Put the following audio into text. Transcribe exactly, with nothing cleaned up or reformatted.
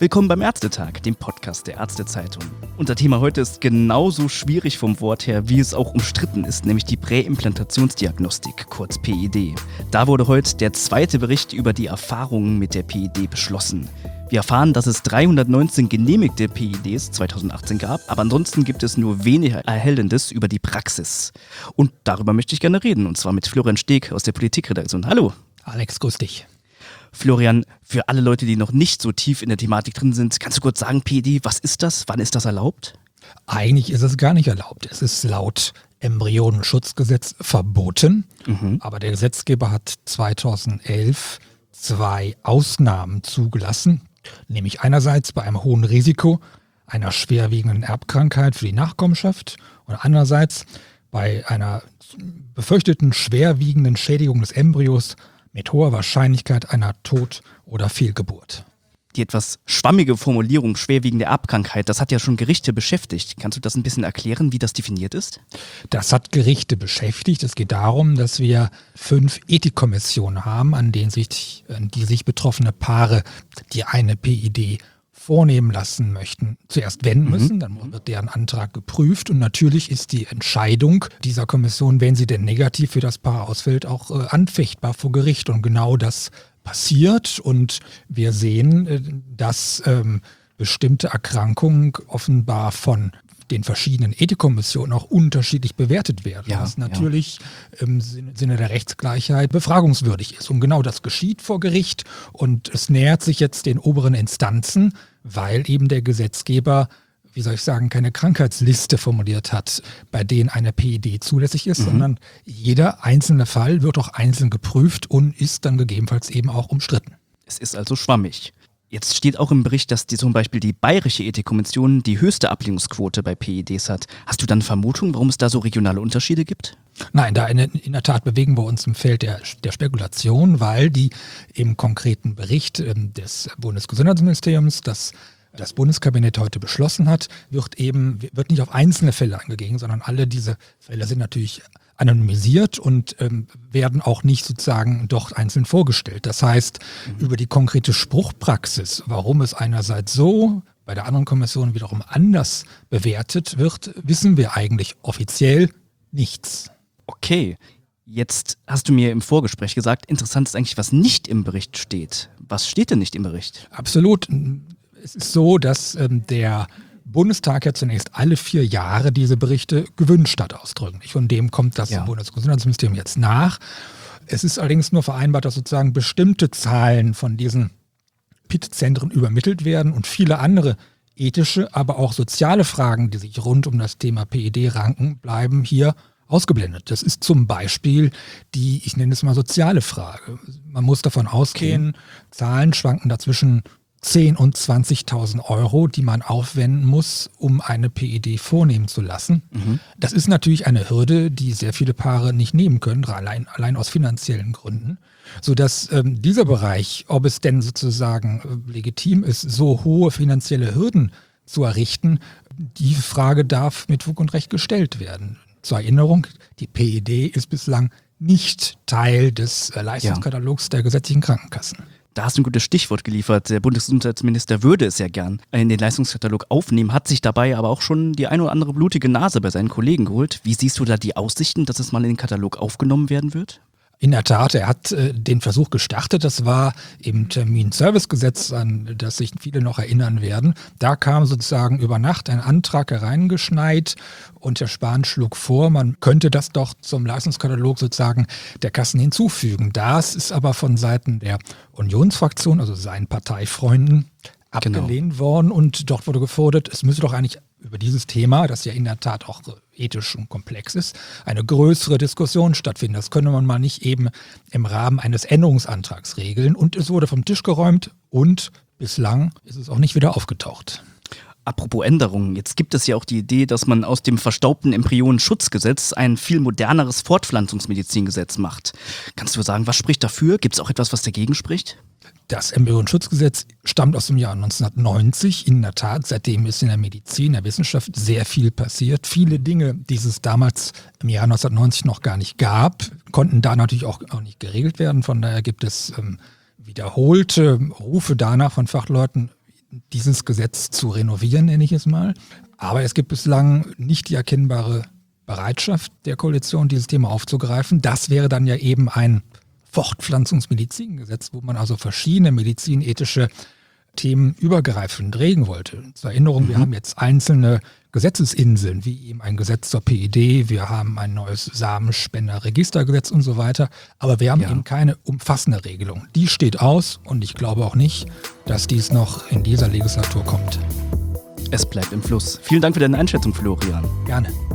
Willkommen beim Ärztetag, dem Podcast der Ärztezeitung. Unser Thema heute ist genauso schwierig vom Wort her, wie es auch umstritten ist, nämlich die Präimplantationsdiagnostik, kurz P I D. Da wurde heute der zweite Bericht über die Erfahrungen mit der P I D beschlossen. Wir erfahren, dass es dreihundertneunzehn genehmigte P I Ds zweitausendachtzehn gab, aber ansonsten gibt es nur wenig Erhellendes über die Praxis. Und darüber möchte ich gerne reden, und zwar mit Florian Steg aus der Politikredaktion. Hallo. Alex, grüß dich. Florian, für alle Leute, die noch nicht so tief in der Thematik drin sind, kannst du kurz sagen, P I D, was ist das? Wann ist das erlaubt? Eigentlich ist es gar nicht erlaubt. Es ist laut Embryonenschutzgesetz verboten, mhm. aber der Gesetzgeber hat zweitausendelf zwei Ausnahmen zugelassen, nämlich einerseits bei einem hohen Risiko einer schwerwiegenden Erbkrankheit für die Nachkommenschaft und andererseits bei einer befürchteten schwerwiegenden Schädigung des Embryos mit hoher Wahrscheinlichkeit einer Tod- oder Fehlgeburt. Die etwas schwammige Formulierung schwerwiegende Erbkrankheit, das hat ja schon Gerichte beschäftigt. Kannst du das ein bisschen erklären, wie das definiert ist? Das hat Gerichte beschäftigt. Es geht darum, dass wir fünf Ethikkommissionen haben, an denen sich, an die sich betroffene Paare, die eine P I D vornehmen lassen möchten, zuerst wenden müssen, dann wird deren Antrag geprüft und natürlich ist die Entscheidung dieser Kommission, wenn sie denn negativ für das Paar ausfällt, auch äh, anfechtbar vor Gericht und genau das passiert und wir sehen, äh, dass ähm, bestimmte Erkrankungen offenbar von den verschiedenen Ethikkommissionen auch unterschiedlich bewertet werden, ja, was natürlich ja. im Sinne der Rechtsgleichheit befragungswürdig ist. Und genau das geschieht vor Gericht und es nähert sich jetzt den oberen Instanzen, weil eben der Gesetzgeber, wie soll ich sagen, keine Krankheitsliste formuliert hat, bei denen eine P I D zulässig ist, mhm. sondern jeder einzelne Fall wird auch einzeln geprüft und ist dann gegebenenfalls eben auch umstritten. Es ist also schwammig. Jetzt steht auch im Bericht, dass die, zum Beispiel die Bayerische Ethikkommission die höchste Ablehnungsquote bei P I Ds hat. Hast du dann Vermutung, warum es da so regionale Unterschiede gibt? Nein, da in, in der Tat bewegen wir uns im Feld der, der Spekulation, weil die im konkreten Bericht ähm, des Bundesgesundheitsministeriums, das das Bundeskabinett heute beschlossen hat, wird eben wird nicht auf einzelne Fälle eingegangen, sondern alle diese Fälle sind natürlich anonymisiert und ähm, werden auch nicht sozusagen dort einzeln vorgestellt. Das heißt, mhm. über die konkrete Spruchpraxis, warum es einerseits so, bei der anderen Kommission wiederum anders bewertet wird, wissen wir eigentlich offiziell nichts. Okay, jetzt hast du mir im Vorgespräch gesagt, interessant ist eigentlich, was nicht im Bericht steht. Was steht denn nicht im Bericht? Absolut. Es ist so, dass ähm, der Bundestag ja zunächst alle vier Jahre diese Berichte gewünscht hat, ausdrücklich. Von dem kommt das ja. Bundesgesundheitsministerium jetzt nach. Es ist allerdings nur vereinbart, dass sozusagen bestimmte Zahlen von diesen P I T-Zentren übermittelt werden und viele andere ethische, aber auch soziale Fragen, die sich rund um das Thema P I D ranken, bleiben hier ausgeblendet. Das ist zum Beispiel die, ich nenne es mal soziale Frage. Man muss davon ausgehen, okay. Zahlen schwanken dazwischen zehntausend und zwanzigtausend Euro, die man aufwenden muss, um eine P I D vornehmen zu lassen. Mhm. Das ist natürlich eine Hürde, die sehr viele Paare nicht nehmen können, allein, allein aus finanziellen Gründen. Sodass ähm, dieser Bereich, ob es denn sozusagen äh, legitim ist, so hohe finanzielle Hürden zu errichten, die Frage darf mit Fug und Recht gestellt werden. Zur Erinnerung, die P I D ist bislang nicht Teil des äh, Leistungskatalogs ja. der gesetzlichen Krankenkassen. Da hast du ein gutes Stichwort geliefert. Der Bundesgesundheitsminister würde es ja gern in den Leistungskatalog aufnehmen, hat sich dabei aber auch schon die eine oder andere blutige Nase bei seinen Kollegen geholt. Wie siehst du da die Aussichten, dass es mal in den Katalog aufgenommen werden wird? In der Tat, er hat äh, den Versuch gestartet. Das war im Terminservicegesetz, an das sich viele noch erinnern werden. Da kam sozusagen über Nacht ein Antrag hereingeschneit und Herr Spahn schlug vor, man könnte das doch zum Leistungskatalog sozusagen der Kassen hinzufügen. Das ist aber von Seiten der Unionsfraktion, also seinen Parteifreunden, abgelehnt genau. worden und dort wurde gefordert, es müsse doch eigentlich über dieses Thema, das ja in der Tat auch ethisch und komplex ist, eine größere Diskussion stattfinden. Das könne man mal nicht eben im Rahmen eines Änderungsantrags regeln. Und es wurde vom Tisch geräumt und bislang ist es auch nicht wieder aufgetaucht. Apropos Änderungen, jetzt gibt es ja auch die Idee, dass man aus dem verstaubten Embryonenschutzgesetz ein viel moderneres Fortpflanzungsmedizingesetz macht. Kannst du sagen, was spricht dafür? Gibt es auch etwas, was dagegen spricht? Das Embryonenschutzgesetz stammt aus dem Jahr neunzehnhundertneunzig. In der Tat, seitdem ist in der Medizin, in der Wissenschaft sehr viel passiert. Viele Dinge, die es damals im Jahr neunzehnhundertneunzig noch gar nicht gab, konnten da natürlich auch, auch nicht geregelt werden. Von daher gibt es ähm, wiederholte Rufe danach von Fachleuten, dieses Gesetz zu renovieren, nenne ich es mal. Aber es gibt bislang nicht die erkennbare Bereitschaft der Koalition, dieses Thema aufzugreifen. Das wäre dann ja eben ein Fortpflanzungsmedizingesetz, wo man also verschiedene medizinethische Themen übergreifend regeln wollte. Zur Erinnerung, mhm. wir haben jetzt einzelne Gesetzesinseln, wie eben ein Gesetz zur P I D, wir haben ein neues Samenspenderregistergesetz und so weiter, aber wir haben ja. eben keine umfassende Regelung. Die steht aus und ich glaube auch nicht, dass dies noch in dieser Legislatur kommt. Es bleibt im Fluss. Vielen Dank für deine Einschätzung, Florian. Gerne.